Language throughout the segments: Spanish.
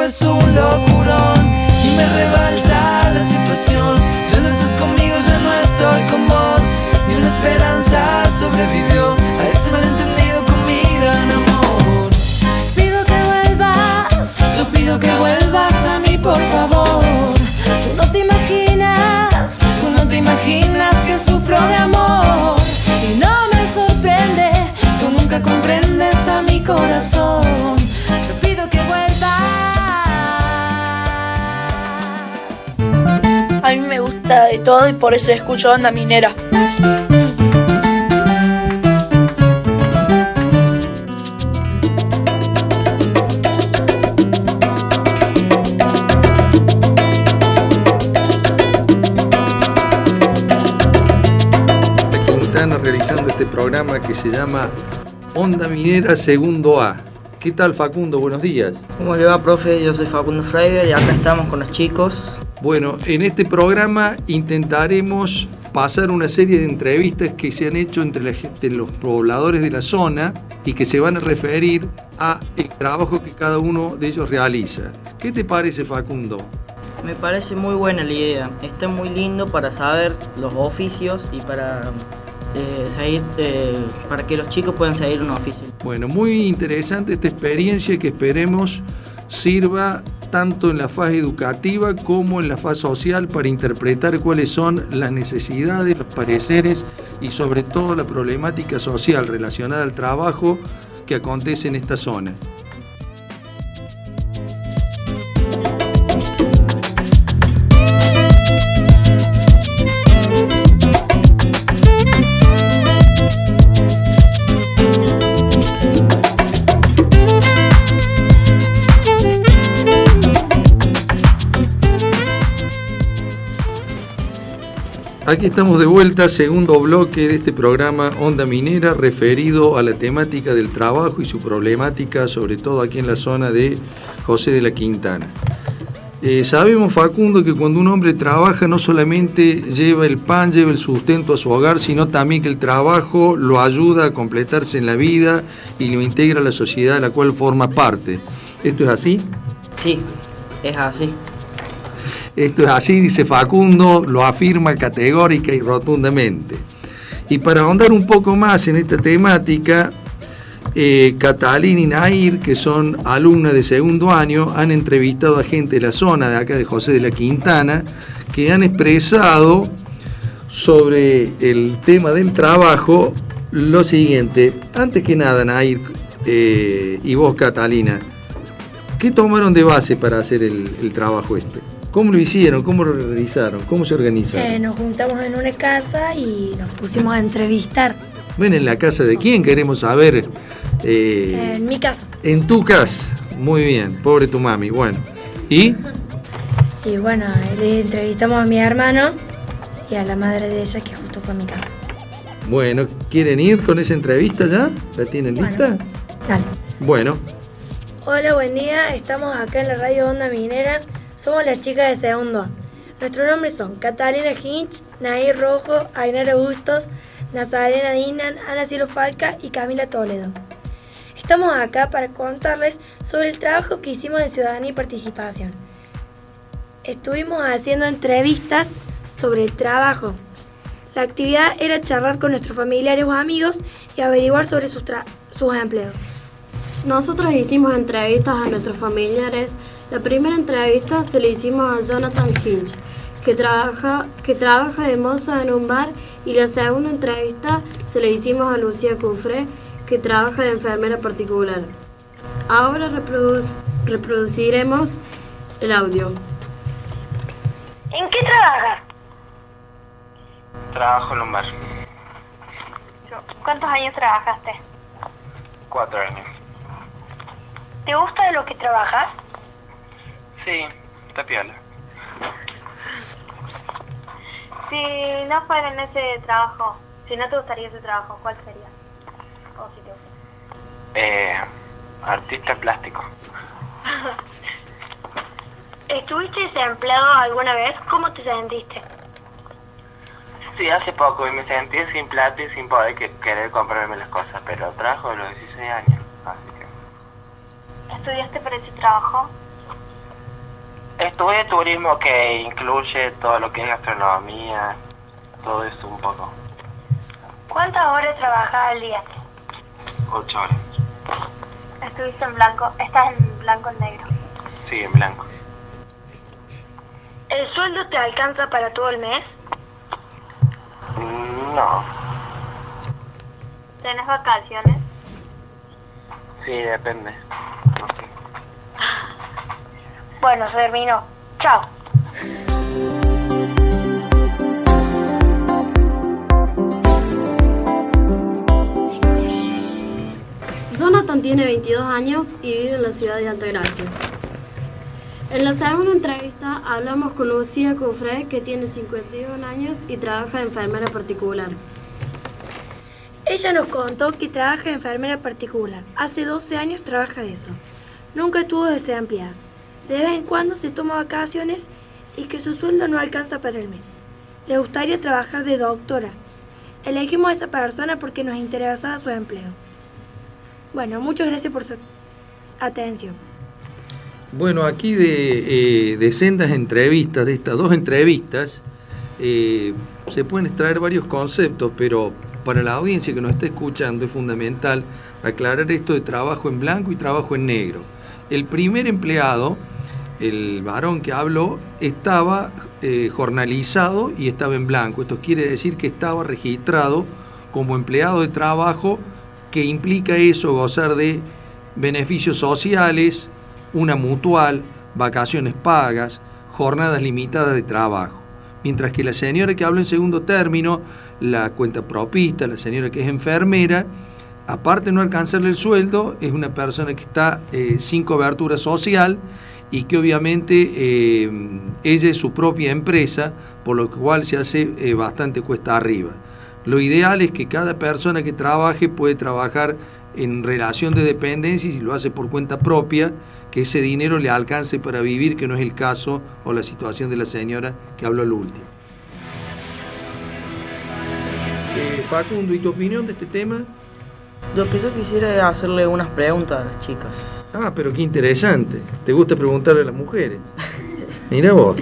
es un locurón y me rebalsa la situación. Ya no estás conmigo, ya no estoy con vos. Ni una esperanza sobrevivió a este malentendido con mi gran amor. Pido que vuelvas, yo pido que vuelvas a mí, por favor. Tú no te imaginas que sufro de amor. Y no me sorprende, tú nunca comprendes a mi corazón. Yo pido que vuelvas. A mí me gusta de todo y por eso escucho Onda Minera. Realizando este programa que se llama Onda Minera Segundo A. ¿Qué tal, Facundo? Buenos días. ¿Cómo le va, profe? Yo soy Facundo Freiber y acá estamos con los chicos. Bueno, en este programa intentaremos pasar una serie de entrevistas que se han hecho entre los pobladores de la zona y que se van a referir a el trabajo que cada uno de ellos realiza. ¿Qué te parece, Facundo? Me parece muy buena la idea. Está muy lindo para saber los oficios y para que los chicos puedan seguir un oficio. Bueno, muy interesante esta experiencia que esperemos sirva tanto en la fase educativa como en la fase social para interpretar cuáles son las necesidades, los pareceres y sobre todo la problemática social relacionada al trabajo que acontece en esta zona. Aquí estamos de vuelta, segundo bloque de este programa Onda Minera, referido a la temática del trabajo y su problemática, sobre todo aquí en la zona de José de la Quintana. Sabemos, Facundo, que cuando un hombre trabaja no solamente lleva el pan, lleva el sustento a su hogar, sino también que el trabajo lo ayuda a completarse en la vida y lo integra a la sociedad de la cual forma parte. ¿Esto es así? Sí, es así. Esto es así, dice Facundo, lo afirma categórica y rotundamente. Y para ahondar un poco más en esta temática, Catalina y Nair, que son alumnas de segundo año, han entrevistado a gente de la zona de acá de José de la Quintana, que han expresado sobre el tema del trabajo lo siguiente. Antes que nada, Nair y vos, Catalina, ¿qué tomaron de base para hacer el trabajo este? ¿Cómo lo hicieron? ¿Cómo lo realizaron? ¿Cómo se organizaron? Nos juntamos en una casa y nos pusimos a entrevistar. Ven, ¿en la casa de quién? Queremos saber. En mi casa. En tu casa. Muy bien, pobre tu mami. Bueno, ¿y? Y bueno, le entrevistamos a mi hermano y a la madre de ella, que justo fue a mi casa. Bueno, ¿quieren ir con esa entrevista ya? ¿La tienen lista? Dale. Bueno. Hola, buen día. Estamos acá en la radio Onda Minera. Somos las chicas de segundo A. Nuestros nombres son Catalina Hinch, Nair Rojo, Ainara Bustos, Nazarena Dinan, Ana Cielo Falca y Camila Toledo. Estamos acá para contarles sobre el trabajo que hicimos en Ciudadanía y Participación. Estuvimos haciendo entrevistas sobre el trabajo. La actividad era charlar con nuestros familiares o amigos y averiguar sobre sus empleos. Nosotros hicimos entrevistas a nuestros familiares. La primera entrevista se le hicimos a Jonathan Hinch, que trabaja de moza en un bar, y la segunda entrevista se le hicimos a Lucía Cufré, que trabaja de enfermera particular. Ahora reproduciremos el audio. ¿En qué trabajas? Trabajo en un bar. ¿Cuántos años trabajaste? 4 años. ¿Te gusta de lo que trabajas? Sí, está piola. Si no fuera en ese trabajo, si no te gustaría ese trabajo, ¿cuál sería? O si te gusta. Artista plástico. ¿Estuviste desempleado alguna vez? ¿Cómo te sentiste? Sí, hace poco y me sentí sin plata y sin poder querer comprarme las cosas, pero trabajo de los 16 años, así que... ¿Estudiaste para ese trabajo? Estudié turismo, que incluye todo lo que es gastronomía, todo eso un poco. ¿Cuántas horas trabajás al día? 8 horas. ¿Estuviste en blanco? ¿Estás en blanco o en negro? Sí, en blanco. ¿El sueldo te alcanza para todo el mes? No. ¿Tenés vacaciones? Sí, depende. No sé. Bueno, se terminó. Chao. Jonathan tiene 22 años y vive en la ciudad de Altagracia. En la segunda entrevista hablamos con Lucía Cufré, que tiene 51 años y trabaja de enfermera particular. Ella nos contó que trabaja de enfermera particular. Hace 12 años trabaja de eso. Nunca estuvo desempleada. De vez en cuando se toma vacaciones y que su sueldo no alcanza para el mes. Le gustaría trabajar de doctora. Elegimos a esa persona porque nos interesaba su empleo. Bueno, muchas gracias por su atención. Bueno, aquí de sendas entrevistas, de estas 2 entrevistas, se pueden extraer varios conceptos, pero para la audiencia que nos está escuchando es fundamental aclarar esto de trabajo en blanco y trabajo en negro. El primer empleado, el varón que habló, estaba jornalizado y estaba en blanco. Esto quiere decir que estaba registrado como empleado de trabajo, que implica eso, gozar de beneficios sociales, una mutual, vacaciones pagas, jornadas limitadas de trabajo. Mientras que la señora que habló en segundo término, la cuentapropista, la señora que es enfermera, aparte de no alcanzarle el sueldo, es una persona que está sin cobertura social y que obviamente ella es su propia empresa, por lo cual se hace bastante cuesta arriba. Lo ideal es que cada persona que trabaje puede trabajar en relación de dependencia, y si lo hace por cuenta propia, que ese dinero le alcance para vivir, que no es el caso o la situación de la señora que habló al último. Facundo, ¿y tu opinión de este tema? Lo que yo quisiera es hacerle unas preguntas a las chicas. Ah, pero qué interesante. ¿Te gusta preguntarle a las mujeres? Mira vos.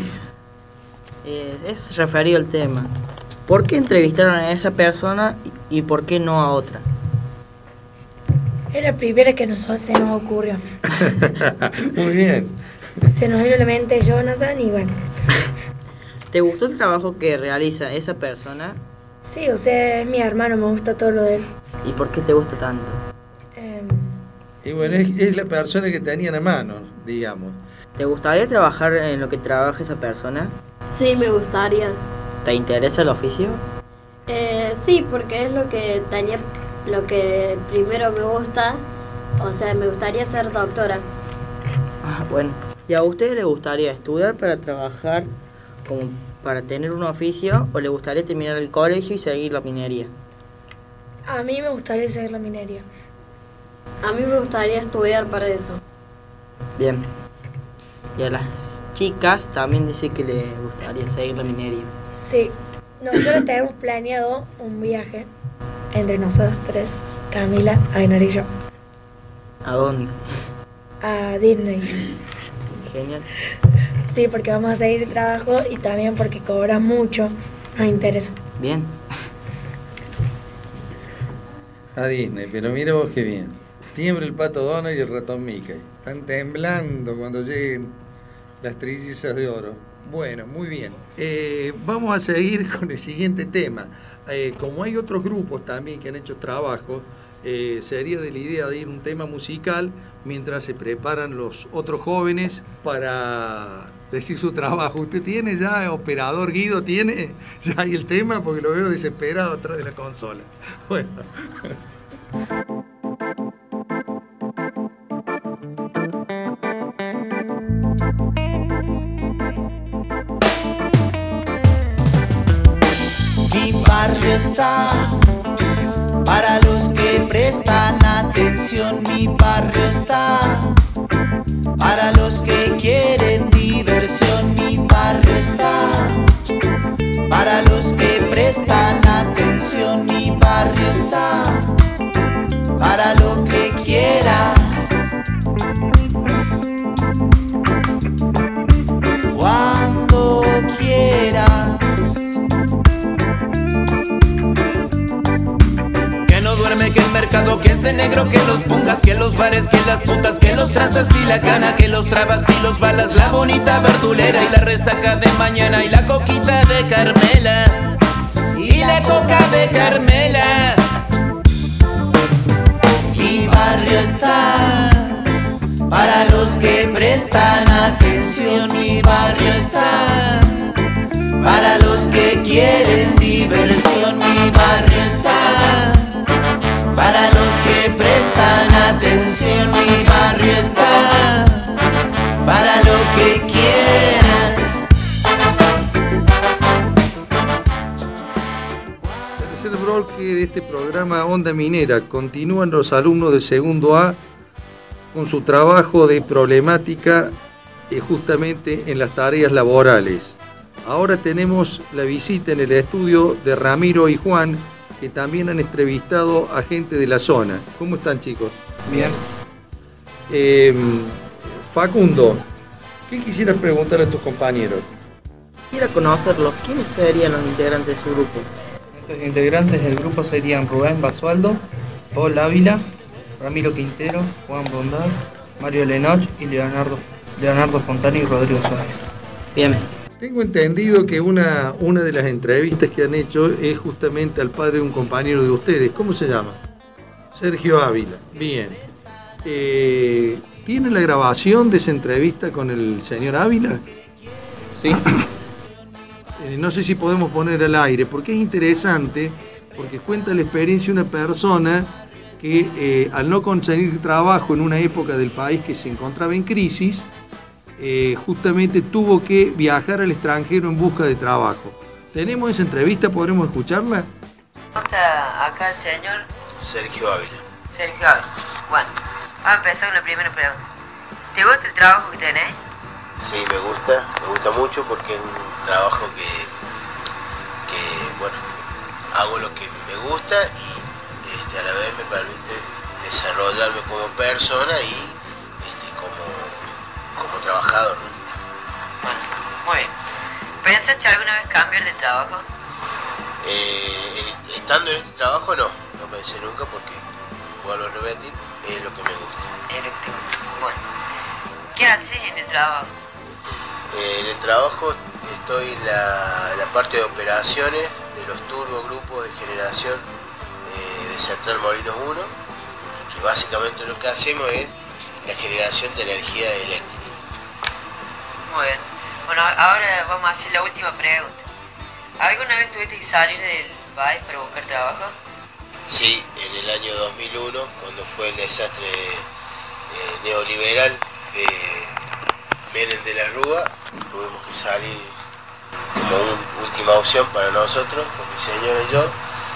Es referido al tema. ¿Por qué entrevistaron a esa persona y por qué no a otra? Es la primera que se nos ocurrió. Muy bien. Se nos vino a la mente Jonathan y bueno. ¿Te gustó el trabajo que realiza esa persona? Sí, o sea, es mi hermano, me gusta todo lo de él. ¿Y por qué te gusta tanto? Y bueno, es la persona que tenían a mano, digamos. ¿Te gustaría trabajar en lo que trabaja esa persona? Sí, me gustaría. ¿Te interesa el oficio? Sí, porque es lo que primero me gusta. O sea, me gustaría ser doctora. Ah, bueno. ¿Y a usted le gustaría estudiar para trabajar, como para tener un oficio, o le gustaría terminar el colegio y seguir la minería? A mí me gustaría seguir la minería. A mí me gustaría estudiar para eso. Bien. Y a las chicas también dice que le gustaría seguir la minería. Sí, nosotros tenemos planeado un viaje entre nosotros 3, Camila, Ainar y yo. ¿A dónde? A Disney. Genial. Sí, porque vamos a seguir el trabajo y también porque cobras mucho, nos interesa. Bien. A Disney, pero mira vos qué bien. Tiembla el pato Donald y el ratón Mickey. Están temblando cuando lleguen las trillizas de oro. Bueno, muy bien. Vamos a seguir con el siguiente tema. Como hay otros grupos también que han hecho trabajos, sería de la idea de ir un tema musical mientras se preparan los otros jóvenes para decir su trabajo. ¿Usted tiene ya, operador Guido, tiene ya ahí el tema? Porque lo veo desesperado atrás de la consola. Bueno. Mi barrio está para los que prestan atención. Mi barrio está para los que quieren diversión. Mi barrio está para los que prestan atención. Mi barrio está para lo que quieras. pero que los pungas, que los bares, que las putas, que los tranzas y la cana, que los trabas y los balas, la bonita verdulera y la resaca de mañana y la coquita de Carmela y la coca de Carmela. Mi barrio está para los que prestan atención, mi barrio está para los que quieren diversión, mi barrio está para los que prestan atención, mi barrio está para lo que quieras. Tercer bloque de este programa Onda Minera. Continúan los alumnos del segundo A con su trabajo de problemática justamente en las tareas laborales. Ahora tenemos la visita en el estudio de Ramiro y Juan, que también han entrevistado a gente de la zona. ¿Cómo están, chicos? Bien. Facundo, ¿qué quisieras preguntar a tus compañeros? Quisiera conocerlos. ¿Quiénes serían los integrantes de su grupo? Nuestros integrantes del grupo serían Rubén Basualdo, Paul Ávila, Ramiro Quintero, Juan Bondás, Mario Lenoch y Leonardo Fontana y Rodrigo Suárez. Bien. Tengo entendido que una de las entrevistas que han hecho es justamente al padre de un compañero de ustedes. ¿Cómo se llama? Sergio Ávila. Bien. ¿Tiene la grabación de esa entrevista con el señor Ávila? Sí. No sé si podemos poner al aire, porque es interesante, porque cuenta la experiencia de una persona que al no conseguir trabajo en una época del país que se encontraba en crisis, justamente tuvo que viajar al extranjero en busca de trabajo. ¿Tenemos esa entrevista? ¿Podremos escucharla? ¿Está acá el señor? Sergio Ávila. Sergio Ávila. Bueno, vamos a empezar con la primera pregunta. ¿Te gusta el trabajo que tenés? Sí, me gusta mucho porque es un trabajo que bueno, hago lo que me gusta y a la vez me permite desarrollarme como persona y como trabajador, ¿no? Bueno, muy bien. ¿Pensaste alguna vez cambiar de trabajo? Estando en este trabajo no pensé nunca porque, vuelvo a repetir, es lo que me gusta. Es lo que te gusta. Bueno, ¿qué haces en el trabajo? En el trabajo estoy en la parte de operaciones de los turbogrupos de generación de Central Molinos 1, que básicamente lo que hacemos es la generación de energía eléctrica. Muy bien. Bueno, ahora vamos a hacer la última pregunta. ¿Alguna vez tuviste que salir del país para buscar trabajo? Sí, en el año 2001, cuando fue el desastre neoliberal de Menem de la Rúa, tuvimos que salir como última opción para nosotros, con mi señora y yo.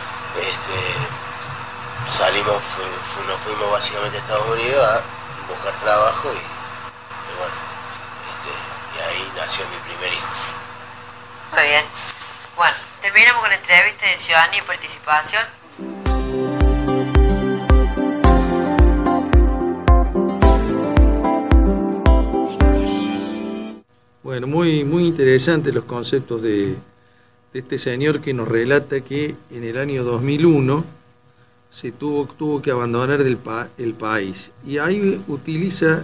Salimos, nos fuimos básicamente a Estados Unidos a buscar trabajo y bueno, y ahí nació mi primer hijo. Muy bien. Bueno, terminamos con la entrevista de ciudadanía y participación. Bueno, muy interesantes los conceptos de este señor que nos relata que en el año 2001 se tuvo que abandonar el país. Y ahí utiliza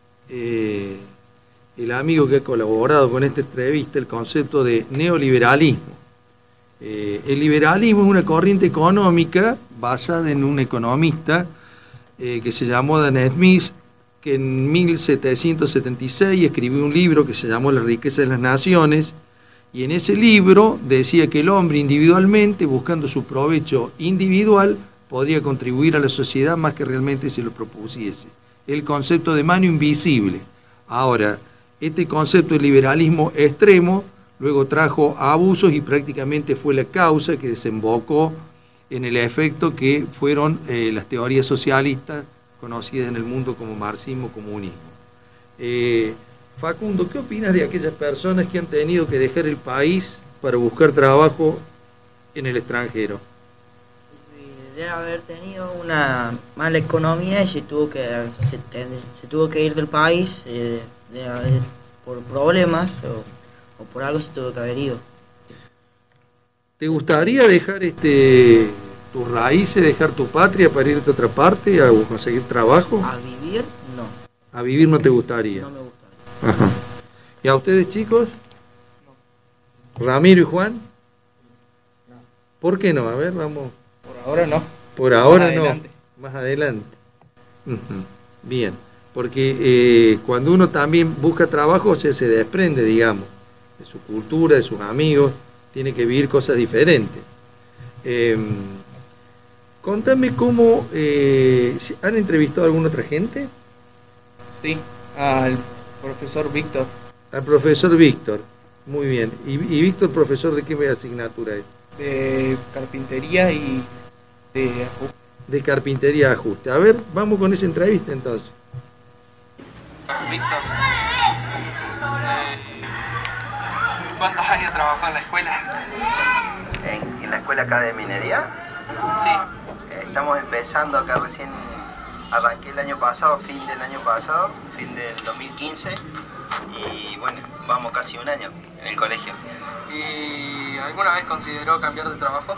el amigo que ha colaborado con esta entrevista el concepto de neoliberalismo. El liberalismo es una corriente económica basada en un economista que se llamó Adam Smith, que en 1776 escribió un libro que se llamó La riqueza de las naciones, y en ese libro decía que el hombre individualmente, buscando su provecho individual, podría contribuir a la sociedad más que realmente se lo propusiese. El concepto de mano invisible. Ahora, este concepto de liberalismo extremo luego trajo abusos y prácticamente fue la causa que desembocó en el efecto que fueron las teorías socialistas conocidas en el mundo como marxismo-comunismo. Facundo, ¿qué opinas de aquellas personas que han tenido que dejar el país para buscar trabajo en el extranjero? De haber tenido una mala economía y se tuvo que ir del país por problemas o por algo se tuvo que haber ido. ¿Te gustaría dejar tus raíces, dejar tu patria para irte a otra parte a conseguir trabajo? A vivir, no. ¿A vivir no te gustaría? No me gustaría. Ajá. ¿Y a ustedes, chicos? No. ¿Ramiro y Juan? No. ¿Por qué no? A ver, vamos. Por ahora no. Por ahora Más no. adelante. Más adelante. Ujú. Bien. Porque cuando uno también busca trabajo, se desprende, digamos, de su cultura, de sus amigos, tiene que vivir cosas diferentes. Contame cómo, ¿han entrevistado a alguna otra gente? Sí, al profesor Víctor. Al profesor Víctor, muy bien. ¿Y Víctor, profesor de qué asignatura es? De carpintería y de ajuste. De carpintería ajuste. A ver, vamos con esa entrevista entonces. Víctor, ¿cuántos años trabajó en la escuela? ¿En la escuela acá de minería? Sí. Estamos empezando acá recién, arranqué el año pasado, fin del 2015, y bueno, vamos casi un año en el colegio. ¿Y alguna vez consideró cambiar de trabajo?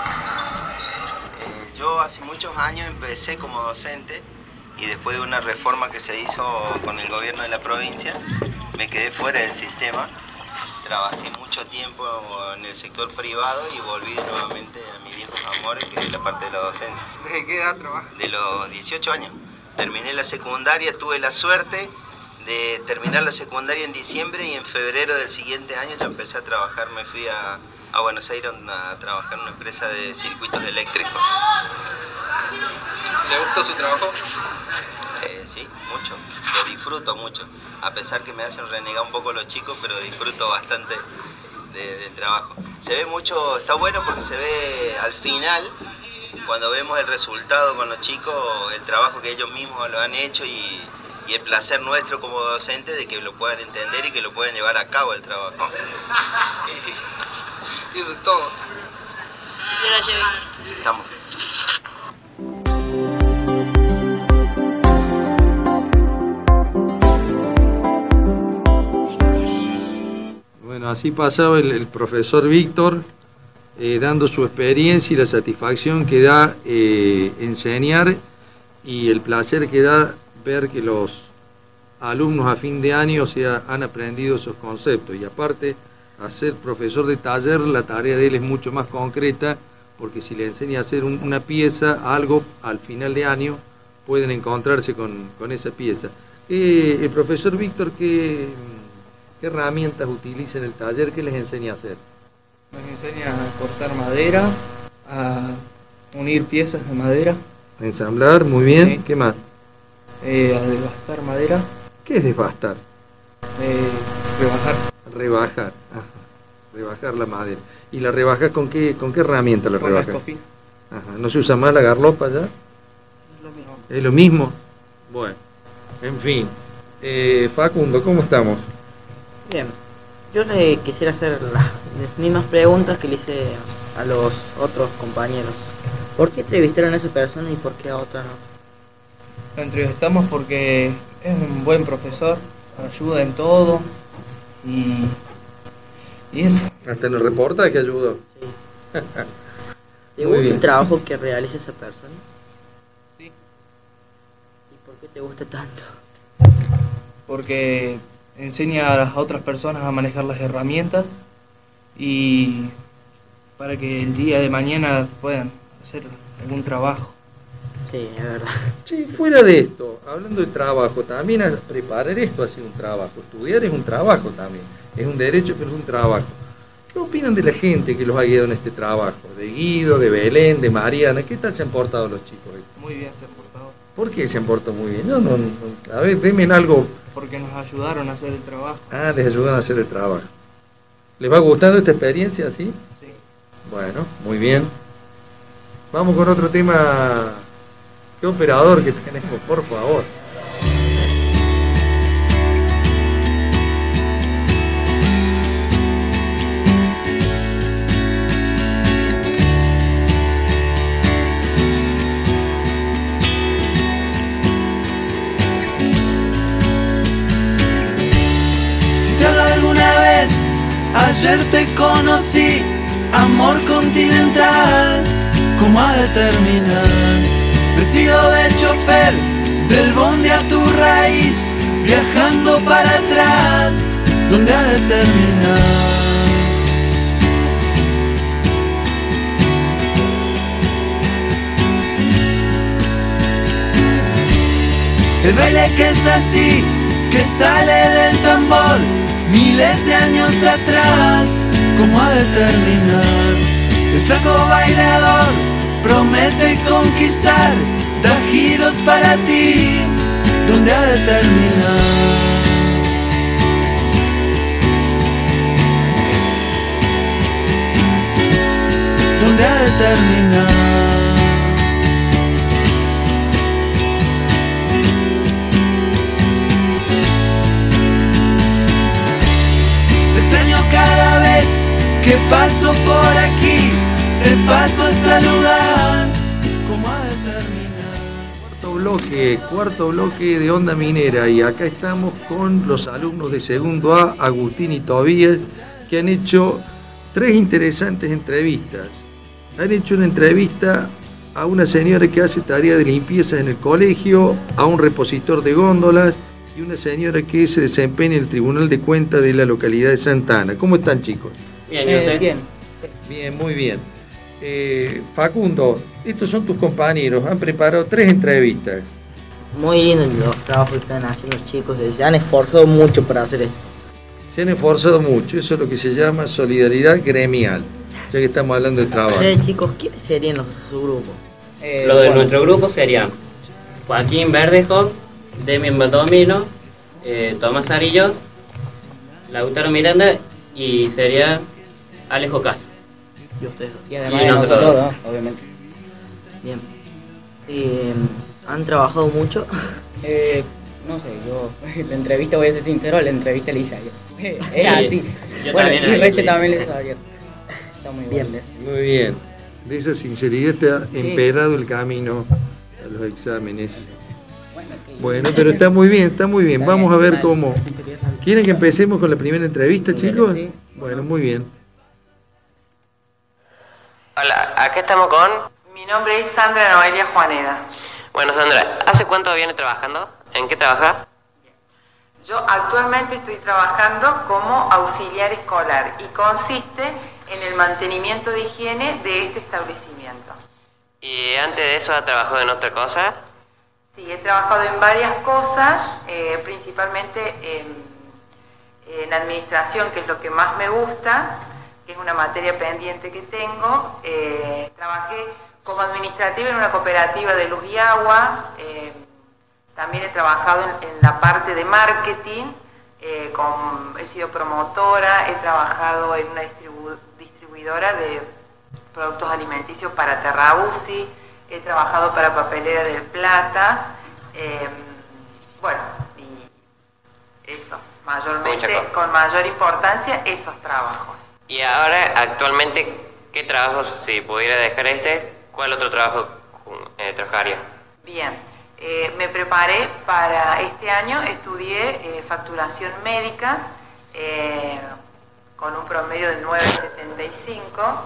Yo hace muchos años empecé como docente, y después de una reforma que se hizo con el gobierno de la provincia, me quedé fuera del sistema. Trabajé mucho tiempo en el sector privado y volví nuevamente a mis viejos amores, que es la parte de la docencia. ¿Desde qué edad trabaja? De los 18 años. Terminé la secundaria, tuve la suerte de terminar la secundaria en diciembre, y en febrero del siguiente año ya empecé a trabajar. Me fui a Buenos Aires a trabajar en una empresa de circuitos eléctricos. ¿Le gustó su trabajo? Sí, mucho. Lo disfruto mucho. A pesar que me hacen renegar un poco los chicos, pero disfruto bastante del trabajo. Se ve mucho, está bueno porque se ve al final, cuando vemos el resultado con los chicos, el trabajo que ellos mismos lo han hecho, y el placer nuestro como docentes de que lo puedan entender y que lo puedan llevar a cabo el trabajo. Y eso es todo. Gracias, Víctor. Sí, estamos. Bueno, así pasaba el profesor Víctor, dando su experiencia y la satisfacción que da enseñar, y el placer que da ver que los alumnos a fin de año han aprendido esos conceptos. Y aparte, a ser profesor de taller, la tarea de él es mucho más concreta, porque si le enseña a hacer una pieza, algo, al final de año pueden encontrarse con esa pieza. El profesor Víctor, ¿qué herramientas utiliza en el taller? ¿Qué les enseña a hacer? Nos enseña a cortar madera, a unir piezas de madera. A ensamblar, muy bien. Sí. ¿Qué más? A desbastar madera. ¿Qué es desbastar? Rebajar. Rebajar, ajá. Rebajar la madera. ¿Y la rebajas con qué herramienta la rebajas? Con escofín. Ajá. ¿No se usa más la garlopa ya? Es lo mismo. ¿Es lo mismo? Bueno, en fin. Facundo, ¿cómo estamos? Bien, yo le quisiera hacer las mismas preguntas que le hice a los otros compañeros. ¿Por qué entrevistaron a esa persona y por qué a otra no? Lo entrevistamos porque es un buen profesor, ayuda en todo y eso. Hasta en el reportaje ayudó. Sí. ¿Te gusta el trabajo que realiza esa persona? Sí. ¿Y por qué te gusta tanto? Porque enseña a las otras personas a manejar las herramientas, y para que el día de mañana puedan hacer algún trabajo. Sí, es verdad. Sí, fuera de esto, hablando de trabajo, también preparar esto ha sido un trabajo. Estudiar es un trabajo también. Es un derecho, pero es un trabajo. ¿Qué opinan de la gente que los ha guiado en este trabajo? De Guido, de Belén, de Mariana. ¿Qué tal se han portado los chicos? Muy bien se han portado. ¿Por qué se han portado muy bien? No, a ver, denme algo. Porque nos ayudaron a hacer el trabajo. Ah, les ayudan a hacer el trabajo. ¿Les va gustando esta experiencia, sí? Sí. Bueno, muy bien. Vamos con otro tema. ¿Qué operador que tenemos, por favor? Si te hablo alguna vez, ayer te conocí, amor continental. cómo ha de terminar. Vestido de chofer, del bonde a tu raíz, viajando para atrás, ¿dónde ha de terminar? El baile que es así, que sale del tambor, miles de años atrás, ¿cómo ha de terminar? El flaco bailador promete conquistar, da giros para ti, ¿dónde ha de terminar? ¿Dónde ha de terminar? Cada vez que paso por aquí, te paso a saludar, ¿cómo ha de terminar? Cuarto bloque de Onda Minera, y acá estamos con los alumnos de segundo A, Agustín y Tobías, que han hecho 3 interesantes entrevistas. Han hecho una entrevista a una señora que hace tarea de limpieza en el colegio, a un repositor de góndolas, y una señora que se desempeña en el Tribunal de Cuentas de la localidad de Santa Ana. ¿Cómo están, chicos? Bien, ¿y usted? Bien. Bien, muy bien. Facundo, estos son tus compañeros, han preparado 3 entrevistas. Muy lindos los trabajos que están haciendo los chicos, se han esforzado mucho para hacer esto. Se han esforzado mucho, eso es lo que se llama solidaridad gremial, ya que estamos hablando del trabajo. Chicos, ¿quiénes serían los de su grupo? Los de nuestro grupo serían Joaquín Verdejo, Demian Baldomino, Tomás Arillo, Lautaro Miranda y sería Alejo Castro. Y ustedes. Y además de nosotros dos, obviamente. Bien. ¿Han trabajado mucho? No sé, yo la entrevista, voy a ser sincero, la entrevista la hice ayer. Es así. Yo bueno, también y Reche también la hizo ayer. Está muy bien. Muy bien. De esa sinceridad está emperado el camino a los exámenes. Bueno, pero está muy bien, está muy bien. Vamos a ver cómo. ¿Quieren que empecemos con la primera entrevista, chicos? Sí. Bueno, muy bien. Hola, ¿acá estamos con? Mi nombre es Sandra Noelia Juaneda. Bueno, Sandra, ¿hace cuánto viene trabajando? ¿En qué trabaja? Yo actualmente estoy trabajando como auxiliar escolar y consiste en el mantenimiento de higiene de este establecimiento. ¿Y antes de eso ha trabajado en otra cosa? Sí, he trabajado en varias cosas, principalmente en administración, que es lo que más me gusta, que es una materia pendiente que tengo. Trabajé como administrativa en una cooperativa de luz y agua. También he trabajado en la parte de marketing, he sido promotora, he trabajado en una distribuidora de productos alimenticios para Terrabusi, he trabajado para Papelera del Plata, bueno, y eso, mayormente, con mayor importancia, esos trabajos. Y ahora, actualmente, ¿qué trabajos, si pudiera dejar cuál otro trabajo trabajaría? Bien, me preparé para este año, estudié facturación médica, con un promedio de 9.75,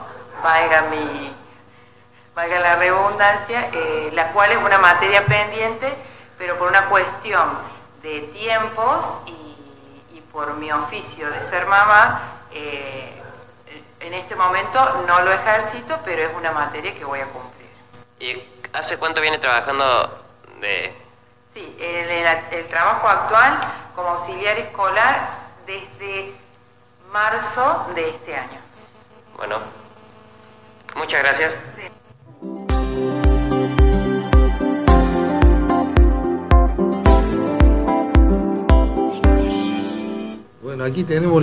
valga la redundancia, la cual es una materia pendiente, pero por una cuestión de tiempos y por mi oficio de ser mamá, en este momento no lo ejercito, pero es una materia que voy a cumplir. ¿Y hace cuánto viene trabajando de...? Sí, el trabajo actual como auxiliar escolar desde marzo de este año. Bueno, muchas gracias. Sí. Bueno, aquí tenemos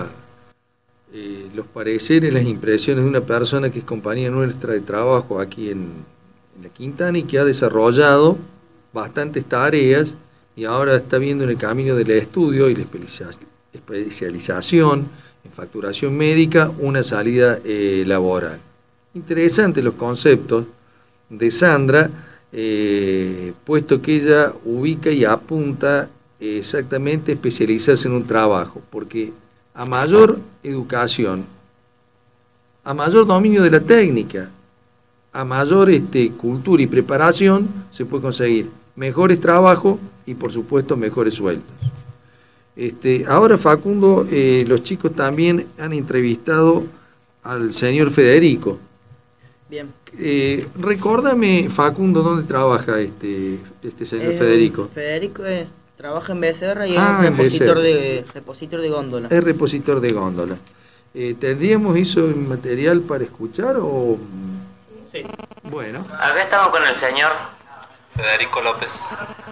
los pareceres, las impresiones de una persona que es compañía nuestra de trabajo aquí en la Quintana y que ha desarrollado bastantes tareas y ahora está viendo en el camino del estudio y la especialización en facturación médica una salida laboral. Interesantes los conceptos de Sandra, puesto que ella ubica y apunta exactamente especializarse en un trabajo, porque a mayor educación, a mayor dominio de la técnica, a mayor cultura y preparación se puede conseguir mejores trabajos y por supuesto mejores sueldos. Ahora, Facundo, los chicos también han entrevistado al señor Federico. Bien. Recórdame, Facundo, ¿dónde trabaja este señor Federico? Federico trabaja en Becerra y es repositor de góndola. Es repositor de góndola. ¿Tendríamos eso en material para escuchar o...? Sí. Bueno. Acá estamos con el señor Federico López.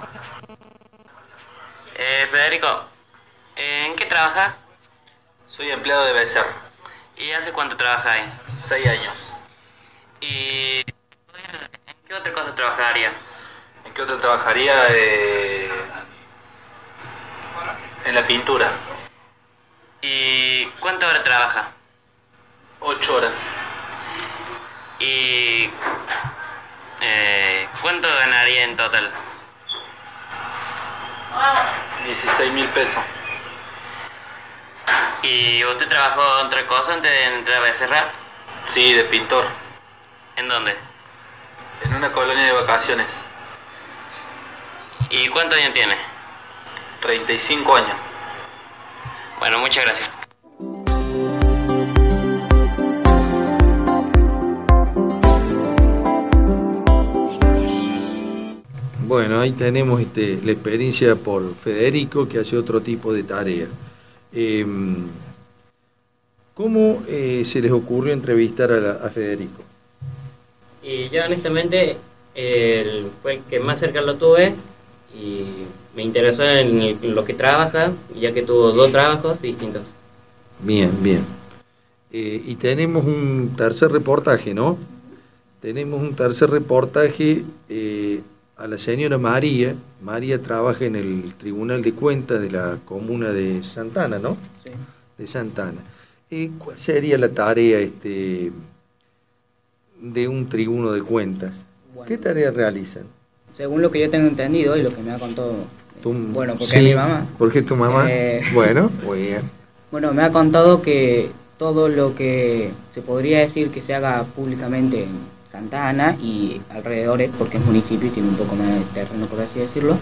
Federico, ¿en qué trabaja? Soy empleado de Becerra. ¿Y hace cuánto trabaja ahí? 6 años. ¿Y en qué otra cosa trabajaría? ¿En qué otra trabajaría? En la pintura. ¿Y cuántas horas trabaja? 8 horas. ¿Y cuánto ganaría en total? 16.000 pesos. ¿Y usted trabajó en otra cosa antes de entrar a Becerra? Sí, de pintor. ¿En dónde? En una colonia de vacaciones. ¿Y cuántos años tiene? 35 años. Bueno, muchas gracias. Bueno, ahí tenemos la experiencia por Federico, que hace otro tipo de tarea. ¿Cómo se les ocurrió entrevistar a Federico? Y yo honestamente fue el que más cerca lo tuve y me interesó en lo que trabaja, ya que tuvo 2 trabajos distintos. Bien, bien. Y tenemos un tercer reportaje, ¿no? Tenemos un tercer reportaje a la señora María. María trabaja en el Tribunal de Cuentas de la comuna de Santana, ¿no? Sí. De Santana. ¿Cuál sería la tarea de un tribuno de cuentas? Bueno, ¿Qué tareas realizan? según lo que yo tengo entendido y lo que me ha contado, bueno, porque sí, es mi mamá. ¿Por qué tu mamá? Bueno, muy bien. Bueno, me ha contado que todo lo que se podría decir que se haga públicamente en Santa Ana y alrededores, porque es municipio y tiene un poco más de terreno, por así decirlo,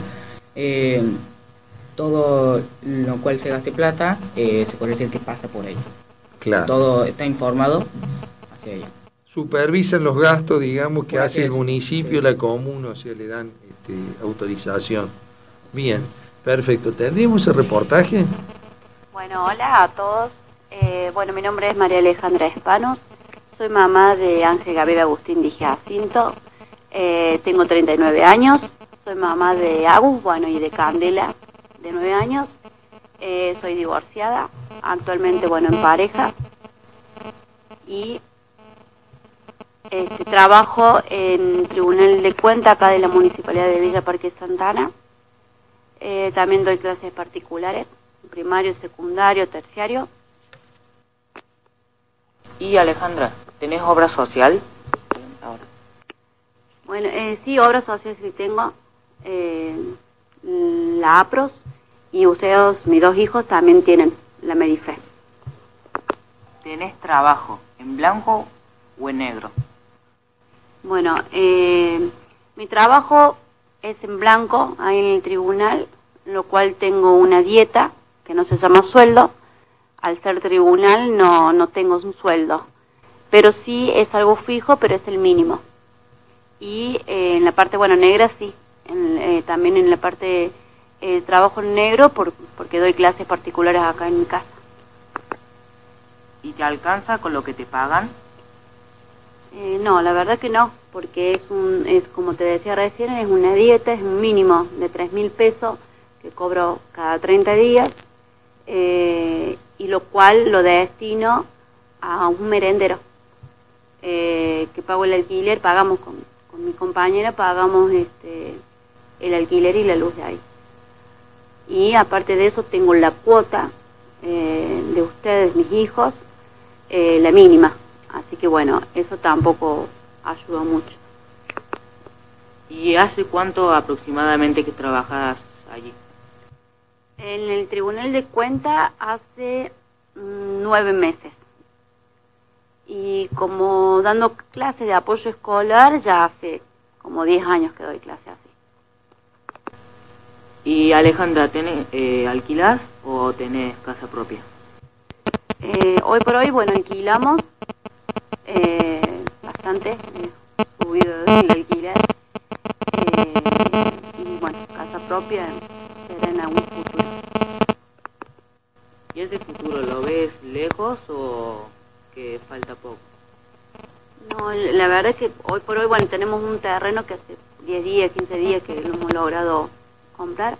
todo lo cual se gaste plata, se puede decir que pasa por ahí. Claro. Todo está informado hacia ella. Supervisan los gastos, digamos, que Por hace así el municipio, la comuna, o sea, le dan autorización. Bien, perfecto. ¿Tendríamos ese reportaje? Bueno, hola a todos. Bueno, mi nombre es María Alejandra Espanos. Soy mamá de Ángel Gabriel Agustín Di Jacinto. Tengo 39 años. Soy mamá de Agus, bueno, y de Candela, de 9 años. Soy divorciada. Actualmente, bueno, en pareja. Y trabajo en Tribunal de Cuentas acá de la Municipalidad de Villa Parque Santana. También doy clases particulares, primario, secundario, terciario. Y Alejandra, ¿tenés obra social? Ahora. Bueno, sí, obra social sí tengo. La APROS y ustedes, mis 2 hijos, también tienen la Medife. ¿Tenés trabajo en blanco o en negro? Bueno, mi trabajo es en blanco, ahí en el tribunal, lo cual tengo una dieta que no se llama sueldo. Al ser tribunal no tengo un sueldo, pero sí es algo fijo, pero es el mínimo. Y en la parte, bueno, negra sí, también en la parte trabajo en negro porque doy clases particulares acá en mi casa. ¿Y te alcanza con lo que te pagan? No, la verdad que no, porque es como te decía recién, es una dieta, es un mínimo de 3.000 pesos que cobro cada 30 días, y lo cual lo destino a un merendero, que pago el alquiler, pagamos con mi compañera, pagamos el alquiler y la luz de ahí. Y aparte de eso tengo la cuota de ustedes, mis hijos, la mínima. Así que bueno, eso tampoco ayuda mucho. ¿Y hace cuánto aproximadamente que trabajas allí? En el Tribunal de Cuentas hace 9 meses. y como dando clases de apoyo escolar ya hace como 10 años que doy clases así. Y Alejandra, ¿alquilás o tenés casa propia? Hoy por hoy, bueno, alquilamos bastante, subido el alquiler, y bueno, casa propia será en algún futuro. ¿Y ese futuro lo ves lejos o que falta poco? No, la verdad es que hoy por hoy, bueno, tenemos un terreno que hace 10 días, 15 días que lo hemos logrado comprar.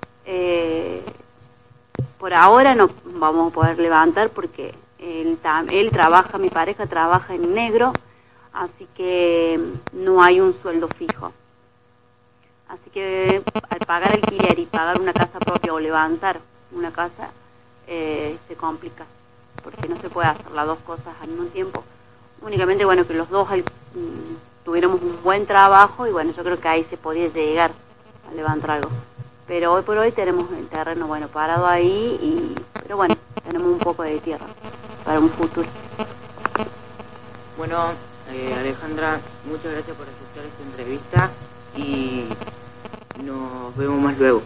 Por ahora no vamos a poder levantar porque él trabaja, mi pareja trabaja en negro, así que no hay un sueldo fijo. Así que al pagar alquiler y pagar una casa propia o levantar una casa, se complica, porque no se puede hacer las dos cosas al mismo tiempo. Únicamente, bueno, que los dos tuviéramos un buen trabajo y bueno, yo creo que ahí se podía llegar a levantar algo. Pero hoy por hoy tenemos el terreno, bueno, parado ahí, pero bueno, tenemos un poco de tierra para un futuro. Bueno, Alejandra, muchas gracias por aceptar esta entrevista y nos vemos más luego.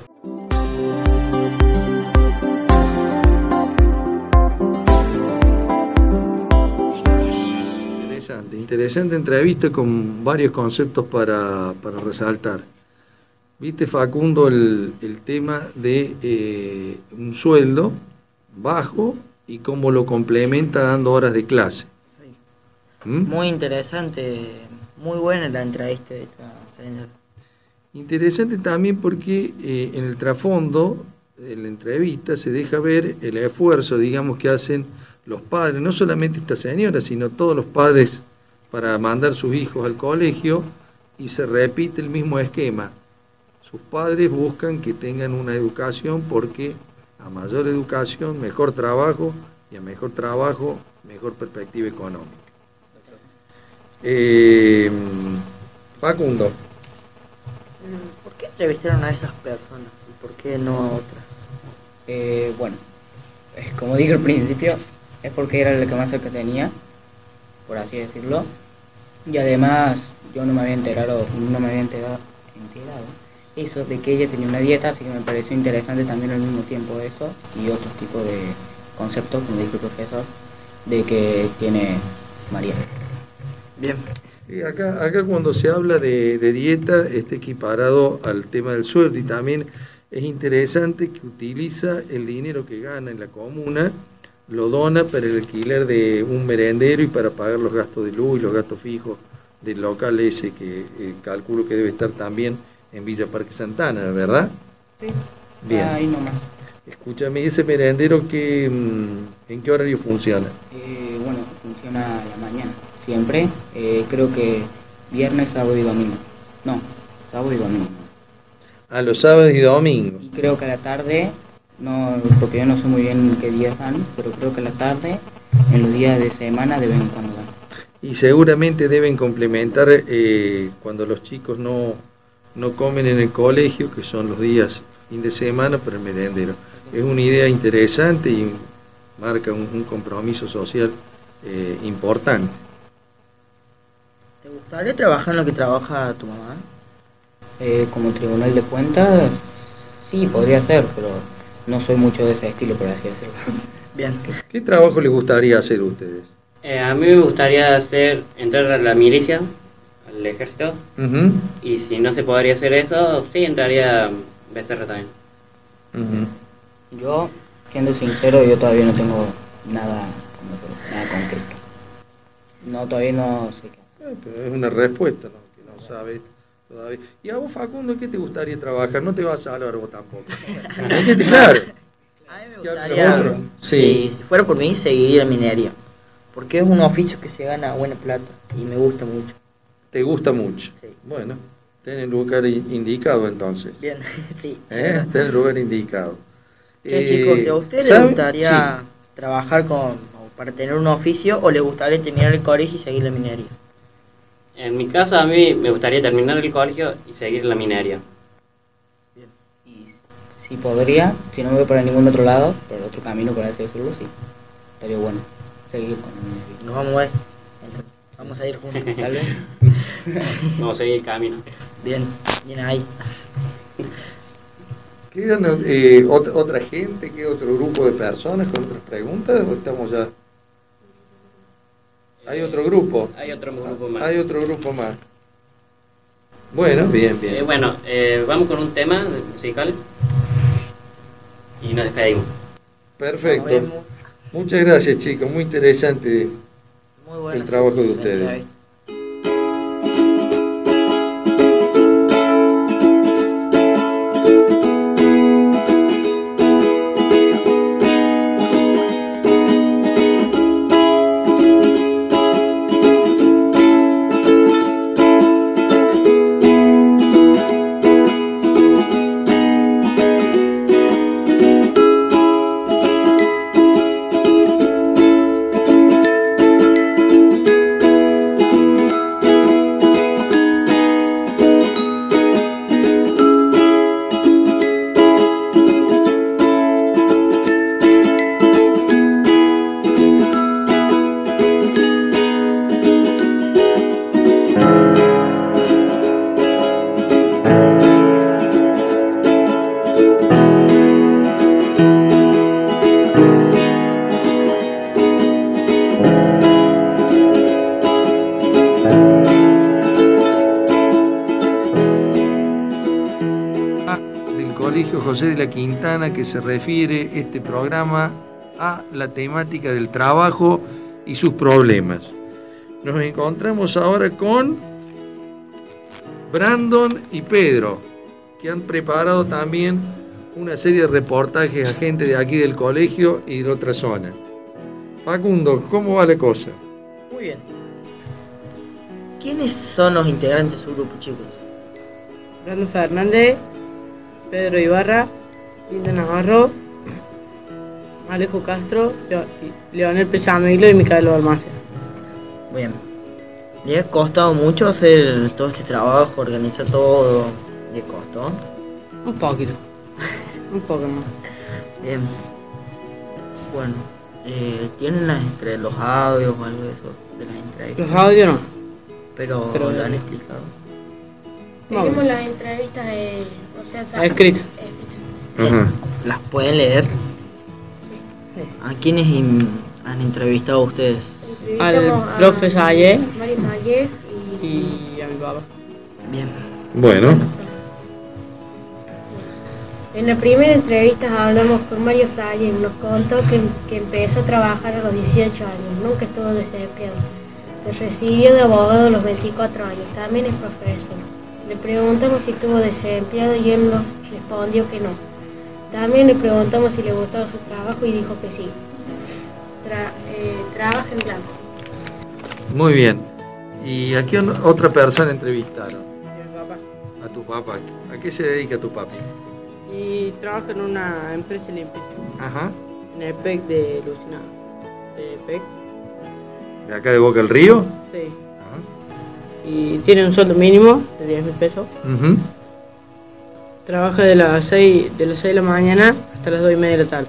Interesante entrevista con varios conceptos para resaltar. Viste, Facundo, el tema de un sueldo bajo y cómo lo complementa dando horas de clase. Muy interesante, muy buena la entrevista de esta señora. Interesante también porque en el trasfondo de la entrevista se deja ver el esfuerzo, digamos, que hacen los padres, no solamente esta señora, sino todos los padres para mandar sus hijos al colegio, y se repite el mismo esquema. Sus padres buscan que tengan una educación porque a mayor educación, mejor trabajo, y a mejor trabajo, mejor perspectiva económica. Facundo. ¿Por qué entrevistaron a esas personas y por qué no a otras? Bueno, como dije al principio, es porque era el que más cerca tenía, por así decirlo, y además yo no me había enterado eso de que ella tenía una dieta, así que me pareció interesante también al mismo tiempo eso y otros tipos de conceptos, como dijo el profesor, de que tiene María. Bien. Y acá cuando se habla de dieta está equiparado al tema del sueldo, y también es interesante que utiliza el dinero que gana en la comuna, lo dona para el alquiler de un merendero y para pagar los gastos de luz y los gastos fijos del local ese que calculo que debe estar también en Villa Parque Santana, ¿verdad? Sí. Bien. Ahí nomás. Escúchame, ¿y ese merendero en qué horario funciona? Bueno, funciona a la mañana, siempre. Creo que viernes, sábado y domingo. No, sábado y domingo. A los sábados y domingos. Y creo que a la tarde, no, porque yo no sé muy bien qué días dan, pero creo que a la tarde, en los días de semana, de vez en cuando dan. Y seguramente deben complementar cuando los chicos no comen en el colegio, que son los días fin de semana, para el merendero. Es una idea interesante y marca un compromiso social importante. ¿Te gustaría trabajar en lo que trabaja tu mamá? Como tribunal de cuentas, sí, podría ser, pero no soy mucho de ese estilo, por así decirlo. Bien. ¿Qué trabajo les gustaría hacer a ustedes? A mí me gustaría entrar a la milicia, al ejército, y si no se podría hacer eso, sí, entraría a BCR también. Yo, siendo sincero, yo todavía no tengo nada concreto. No, todavía no sé qué. Pero es una respuesta, ¿no? Que no sabes todavía. ¿Y a vos, Facundo, qué te gustaría trabajar? No te vas a hablar vos tampoco. Claro. A mí me gustaría, si fuera por mí, seguiría minería. Porque es un oficio que se gana buena plata y me gusta mucho. ¿Te gusta mucho? Sí. Bueno, ten el lugar indicado entonces. Bien, sí. Ten el lugar indicado. Chicos, ¿a usted le gustaría trabajar para tener un oficio o le gustaría terminar el colegio y seguir la minería? En mi caso, a mí me gustaría terminar el colegio y seguir la minería. Bien. Y si podría, si no me voy para ningún otro lado, por otro camino, por así decirlo, sí. Estaría bueno seguir con la minería. Nos vamos a ver. Vamos a ir juntos, tal vez. Vamos a seguir el camino. Bien, bien ahí. ¿Quedan otra gente? ¿Queda otro grupo de personas con otras preguntas? ¿O estamos ya? ¿Hay otro grupo? Hay otro grupo más. Hay otro grupo más. Bueno, bien, bien. Vamos con un tema musical y nos despedimos. Perfecto. Muchas gracias, chicos. Muy interesante el trabajo de ustedes. José de la Quintana, que se refiere este programa a la temática del trabajo y sus problemas. Nos encontramos ahora con Brandon y Pedro, que han preparado también una serie de reportajes a gente de aquí del colegio y de otra zona. Facundo, ¿cómo va la cosa? Muy bien. ¿Quiénes son los integrantes de su grupo, chicos? Brandon Fernández, Pedro Ibarra, Linda Navarro, Alejo Castro, Leonel Pesamilo y Micael Balmaceda. Bien. ¿Le ha costado mucho hacer todo este trabajo, organizar todo? ¿Le costó? Un poquito. Un poco más. Bien. Bueno, ¿tienen entre los audios o algo de eso? De las entrevistas? Los audios no. Pero lo han explicado. Tenemos las entrevistas, escritas. ¿Las pueden leer? ¿A quiénes han entrevistado ustedes? Al profe Salle, Mario Salle y a mi papá. Bien. Bueno. En la primera entrevista hablamos con Mario Salle, nos contó que empezó a trabajar a los 18 años, nunca estuvo desempleado. Se recibió de abogado a los 24 años, también es profesor. Le preguntamos si estuvo desempleado y él nos respondió que no. También le preguntamos si le gustaba su trabajo y dijo que sí. Trabaja en blanco. Muy bien. ¿Y a qué otra persona entrevistaron? A mi papá. A tu papá. ¿A qué se dedica tu papi? Y trabaja en una empresa de limpieza. Ajá. En el PEC de Lucina. De PEC. ¿De acá de Boca del Río? Sí. Y tiene un sueldo mínimo de 10.000 pesos. Trabaja de las 6 de la mañana hasta las 2:30 de la tarde.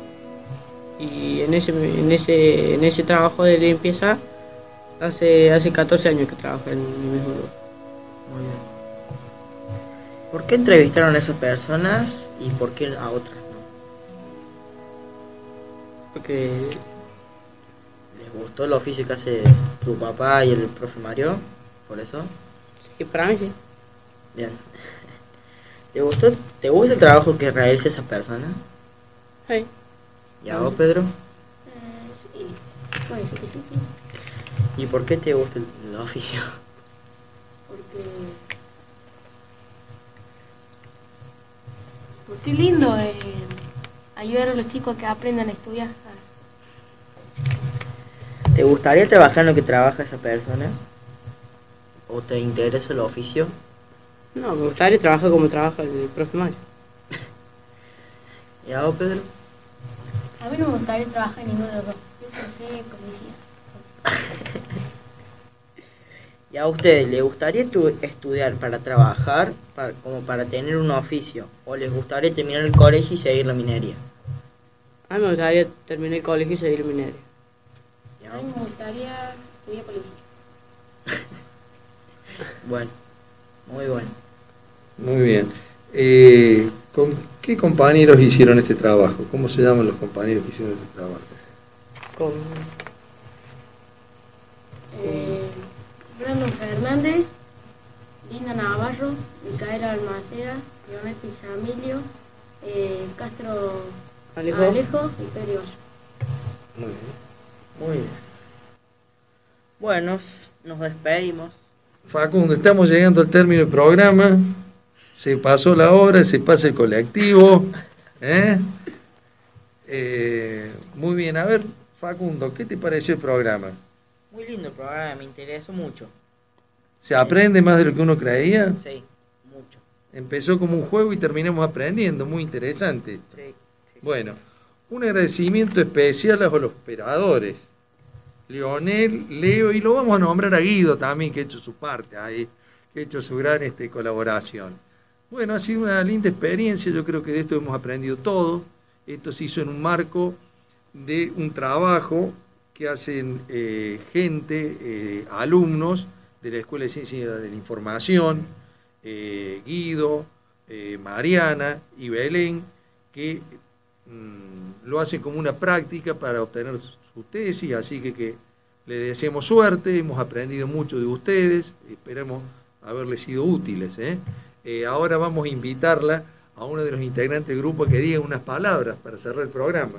Y en ese trabajo de limpieza hace 14 años que trabaja en el mismo lugar. Muy bien. ¿Por qué entrevistaron a esas personas y por qué a otras no? Porque ¿les gustó el oficio que hace tu papá y el profe Mario? ¿Por eso? Sí, para mí sí. Bien. ¿Te gusta el trabajo que realiza esa persona? Sí. ¿Y a vos, Pedro? Sí, puede ser que sí. ¿Y por qué te gusta el oficio? Porque es lindo ayudar a los chicos que aprendan a estudiar. ¿Te gustaría trabajar en lo que trabaja esa persona? ¿O te interesa el oficio? No, me gustaría trabajar como trabaja el profe Mario. ¿Y a vos, Pedro? A mí no me gustaría trabajar en ninguno de los dos. Yo quiero ser policía. ¿Y a ustedes les gustaría estudiar para trabajar, como para tener un oficio? ¿O les gustaría terminar el colegio y seguir la minería? A mí me gustaría terminar el colegio y seguir la minería. A mí me gustaría estudiar policía. Bueno, muy bueno. Muy bien. ¿Con qué compañeros hicieron este trabajo? ¿Cómo se llaman los compañeros que hicieron este trabajo? Brandon Fernández, Dina Navarro, Micaela Almaceda, Leonel Pizamilio, Castro Alejo y Perio. Muy bien. Muy bien. Bueno, nos despedimos. Facundo, estamos llegando al término del programa. Se pasó la hora, se pasa el colectivo. Muy bien, a ver, Facundo, ¿qué te pareció el programa? Muy lindo el programa, me interesó mucho. ¿Se aprende más de lo que uno creía? Sí, mucho. Empezó como un juego y terminamos aprendiendo, muy interesante. Sí. Bueno, un agradecimiento especial a los operadores. Leonel, Leo, y lo vamos a nombrar a Guido también, que ha hecho su parte ahí, que ha hecho su gran colaboración. Bueno, ha sido una linda experiencia, yo creo que de esto hemos aprendido todo. Esto se hizo en un marco de un trabajo que hacen alumnos de la Escuela de Ciencias de la Información, Guido, Mariana y Belén, que lo hacen como una práctica para obtener su tesis, así que le deseamos suerte, hemos aprendido mucho de ustedes, esperamos haberles sido útiles. Ahora vamos a invitarla a uno de los integrantes del grupo que diga unas palabras para cerrar el programa.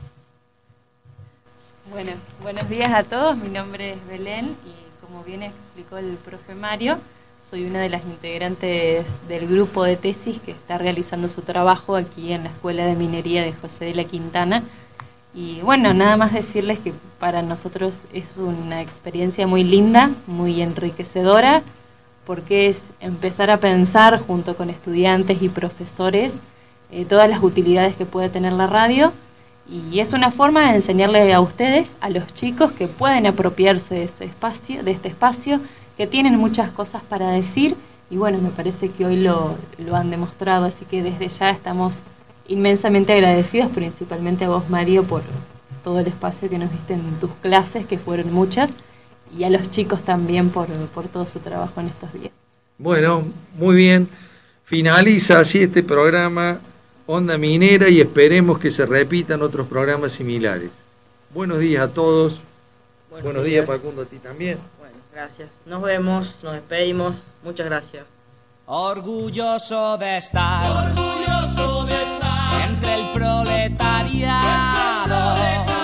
Bueno, buenos días a todos, mi nombre es Belén y como bien explicó el profe Mario, soy una de las integrantes del grupo de tesis que está realizando su trabajo aquí en la Escuela de Minería de José de la Quintana. Y bueno, nada más decirles que para nosotros es una experiencia muy linda, muy enriquecedora, porque es empezar a pensar junto con estudiantes y profesores todas las utilidades que puede tener la radio, y es una forma de enseñarle a ustedes, a los chicos, que pueden apropiarse de este espacio, que tienen muchas cosas para decir, y bueno, me parece que hoy lo han demostrado, así que desde ya estamos inmensamente agradecidos, principalmente a vos, Mario, por todo el espacio que nos diste en tus clases, que fueron muchas, y a los chicos también por todo su trabajo en estos días. Bueno, muy bien. Finaliza así este programa Onda Minera y esperemos que se repitan otros programas similares. Buenos días a todos. Buenos días, Facundo, a ti también. Bueno, gracias. Nos vemos, nos despedimos. Muchas gracias. Orgulloso de estar entre el proletariado.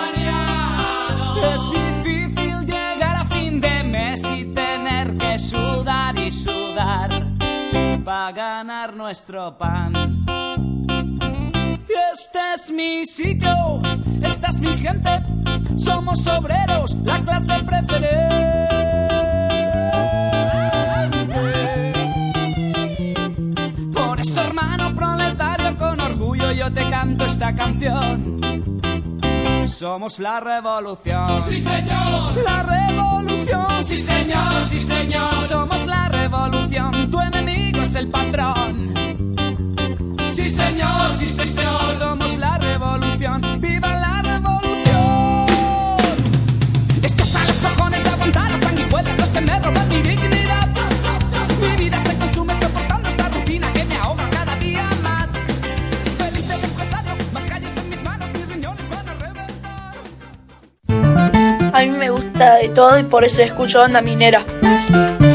Es difícil llegar a fin de mes y tener que sudar y sudar para ganar nuestro pan. Este es mi sitio, esta es mi gente, somos obreros, la clase preferente. Por eso, hermano proletario, con orgullo yo te canto esta canción. Somos la revolución. ¡Sí, señor! La revolución. ¡Sí, señor! ¡Sí, señor! Somos la revolución. Tu enemigo es el patrón. ¡Sí, señor! ¡Sí, señor! Somos la revolución. ¡Viva la revolución! Esto está a los cojones de aguantar las sanguijuelas, los que me roban mi dignidad. Mi vida se consume soportando esta rutina que me ahoga cada día más. Feliz el empresario, más calles en mis manos, mis riñones van a reventar. A mí me gusta de todo y por eso escucho Onda Minera.